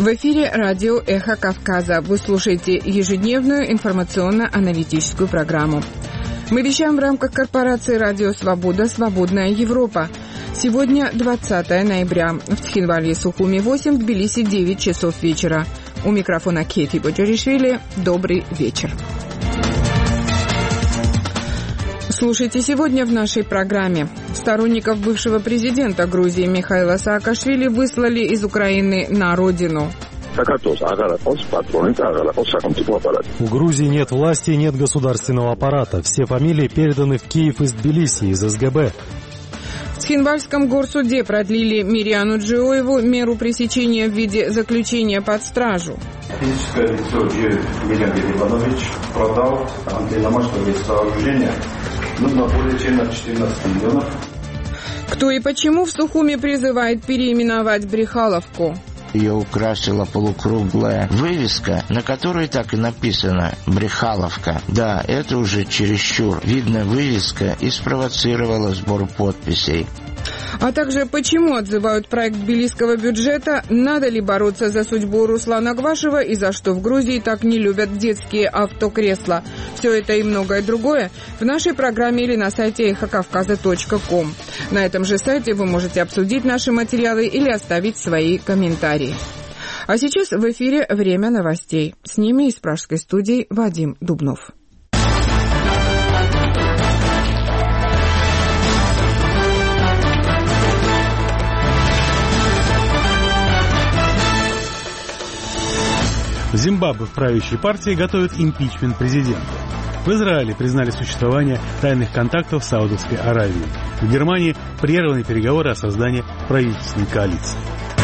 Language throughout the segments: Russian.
В эфире радио «Эхо Кавказа». Вы слушаете ежедневную информационно-аналитическую программу. Мы вещаем в рамках корпорации «Радио Свобода. Свободная Европа». Сегодня 20 ноября. В Цхинвале и Сухуми 8, в Тбилиси 9 часов вечера. У микрофона Кефи Боджаришвили. Добрый вечер. Слушайте сегодня в нашей программе. Сторонников бывшего президента Грузии Михаила Саакашвили выслали из Украины на родину. У Грузии нет власти, нет государственного аппарата. Все фамилии переданы в Киев из Тбилиси, из СГБ. В Цхинвальском горсуде продлили Мириану Джиоеву меру пресечения в виде заключения под стражу. Физическое лицо Георгий Иванович продал антидомашнее сооружение. Нужно более чем на 14 миллионов. Кто и почему в Сухуми призывает переименовать Брехаловку? Ее украсила полукруглая вывеска, на которой так и написано «Брехаловка». Да, это уже чересчур. Видно, вывеска и спровоцировала сбор подписей. А также почему отзывают проект тбилисского бюджета, надо ли бороться за судьбу Руслана Гвашева и за что в Грузии так не любят детские автокресла. Все это и многое другое в нашей программе или на сайте эхокавказа.ком. На этом же сайте вы можете обсудить наши материалы или оставить свои комментарии. А сейчас в эфире «Время новостей». С ними из пражской студии Вадим Дубнов. В Зимбабве в правящей партии готовят импичмент президента. В Израиле признали существование тайных контактов с Саудовской Аравией. В Германии прерваны переговоры о создании правительственной коалиции.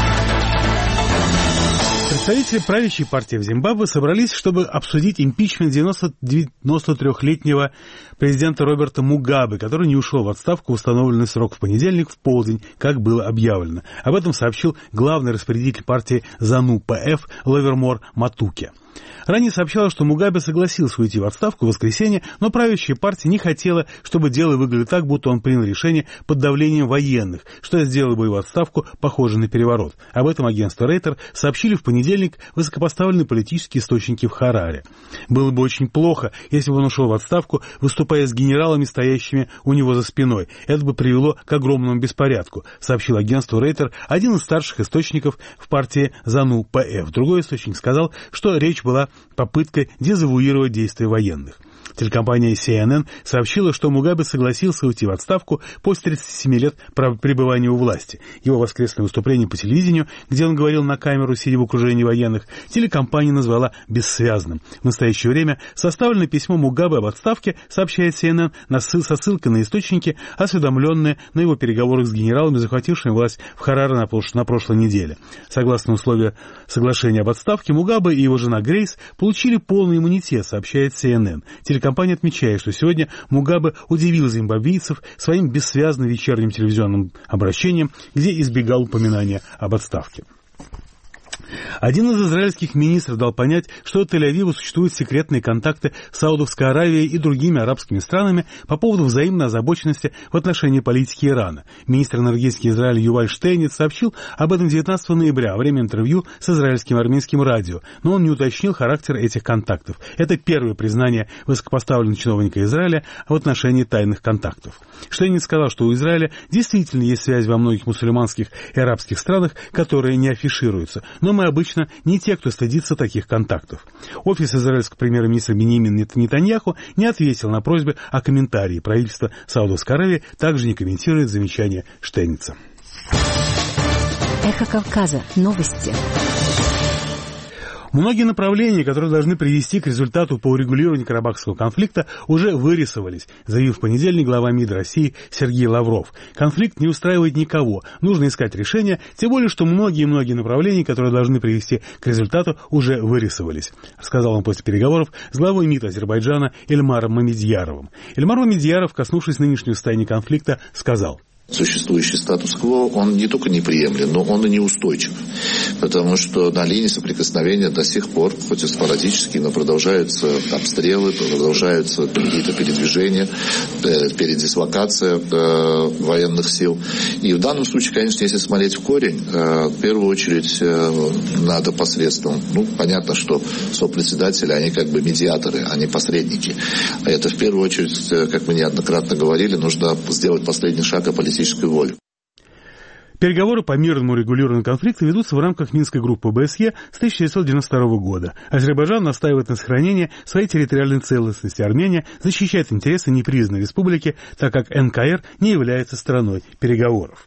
Представители правящей партии в Зимбабве собрались, чтобы обсудить импичмент 93-летнего президента Роберта Мугабе, который не ушел в отставку в установленный срок в понедельник в полдень, как было объявлено. Об этом сообщил главный распорядитель партии ЗАНУ-ПФ Лавермор Матуке. Ранее сообщалось, что Мугабе согласился уйти в отставку в воскресенье, но правящая партия не хотела, чтобы дело выглядело так, будто он принял решение под давлением военных, что сделало бы его отставку похожей на переворот. Об этом агентство Рейтер сообщили в понедельник высокопоставленные политические источники в Хараре. Было бы очень плохо, если бы он ушел в отставку, выступая с генералами, стоящими у него за спиной. Это бы привело к огромному беспорядку, сообщил агентству Рейтер один из старших источников в партии ЗАНУ-ПФ. Другой источник сказал, что речь была попыткой дезавуировать действия военных. Телекомпания CNN сообщила, что Мугабе согласился уйти в отставку после 37 лет пребывания у власти. Его воскресное выступление по телевидению, где он говорил на камеру, сидя в окружении военных, телекомпания назвала бессвязным. В настоящее время составлено письмо Мугабе об отставке, сообщает CNN, со ссылкой на источники, осведомленные на его переговорах с генералами, захватившими власть в Хараре на прошлой неделе. Согласно условиям соглашения об отставке, Мугабе и его жена Грейс получили полный иммунитет, сообщает CNN. Телекомпания отмечает, что сегодня Мугабе удивил зимбабвийцев своим бессвязным вечерним телевизионным обращением, где избегал упоминания об отставке. Один из израильских министров дал понять, что у Тель-Авива существуют секретные контакты с Саудовской Аравией и другими арабскими странами по поводу взаимной озабоченности в отношении политики Ирана. Министр энергетики Израиля Юваль Штейниц сообщил об этом 19 ноября во время интервью с израильским армянским радио, но он не уточнил характер этих контактов. Это первое признание высокопоставленного чиновника Израиля в отношении тайных контактов. Штейниц сказал, что у Израиля действительно есть связь во многих мусульманских и арабских странах, которые не афишируются, но мы обычно не те, кто стыдится таких контактов. Офис израильского премьер-министра Биньямин Нетаньяху не ответил на просьбы о комментарии. Правительство Саудовской Аравии также не комментирует замечания Штейница. Эхо Кавказа. Новости. Многие направления, которые должны привести к результату по урегулированию карабахского конфликта, уже вырисовались, заявил в понедельник глава МИД России Сергей Лавров. Конфликт не устраивает никого, нужно искать решения, тем более, что многие направления, которые должны привести к результату, уже вырисовались, рассказал он после переговоров с главой МИД Азербайджана Эльмаром Мамедьяровым. Эльмар Мамедьяров, коснувшись нынешнего состояния конфликта, сказал: Существующий статус-кво, он не только неприемлем, но он и неустойчив. потому что на линии соприкосновения до сих пор, хоть и спорадически, но продолжаются обстрелы, продолжаются какие-то передвижения, передислокация военных сил. И в данном случае, конечно, если смотреть в корень, в первую очередь надо посредством, понятно, что сопредседатели, они как бы медиаторы, они посредники. А это в первую очередь, как мы неоднократно говорили, нужно сделать последний шаг о политической воле. Переговоры по мирному регулированию конфликта ведутся в рамках Минской группы ОБСЕ с 1992 года. Азербайджан настаивает на сохранении своей территориальной целостности. Армения защищает интересы непризнанной республики, так как НКР не является стороной переговоров.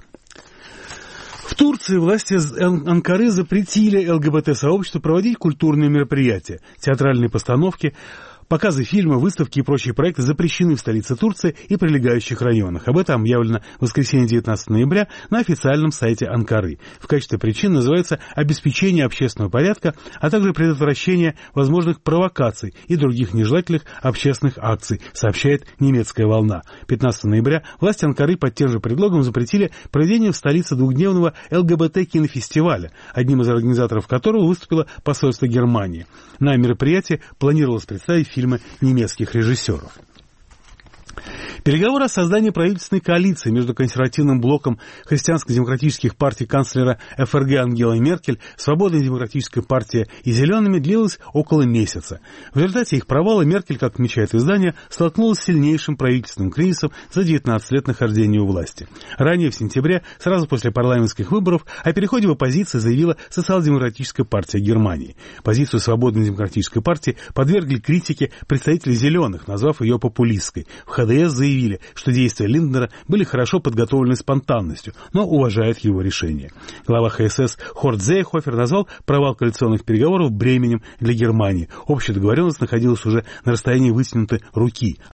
В Турции власти Анкары запретили ЛГБТ-сообществу проводить культурные мероприятия, театральные постановки, показы фильма, выставки и прочие проекты запрещены в столице Турции и прилегающих районах. Об этом объявлено в воскресенье 19 ноября на официальном сайте Анкары. В качестве причин называется обеспечение общественного порядка, а также предотвращение возможных провокаций и других нежелательных общественных акций, сообщает немецкая «Волна». 15 ноября власти Анкары под тем же предлогом запретили проведение в столице двухдневного ЛГБТ-кинофестиваля, одним из организаторов которого выступило посольство Германии. На мероприятии планировалось представить фильмы немецких режиссеров. Переговоры о создании правительственной коалиции между консервативным блоком христианско-демократических партий канцлера ФРГ Ангелой Меркель, Свободной демократической партией и Зелеными длилось около месяца. В результате их провала Меркель, как отмечает издание, столкнулась с сильнейшим правительственным кризисом за 19 лет нахождения у власти. Ранее, в сентябре, сразу после парламентских выборов, о переходе в оппозицию заявила Социал-демократическая партия Германии. Позицию Свободной демократической партии подвергли критике представители «Зеленых», назвав ее популистской. В ХДС заявили, что действия Линднера были хорошо подготовлены спонтанностью, но уважают его решение. Глава ХСС Хорст Зейхофер назвал провал коалиционных переговоров бременем для Германии. Общая договоренность находилась уже на расстоянии вытянутой руки.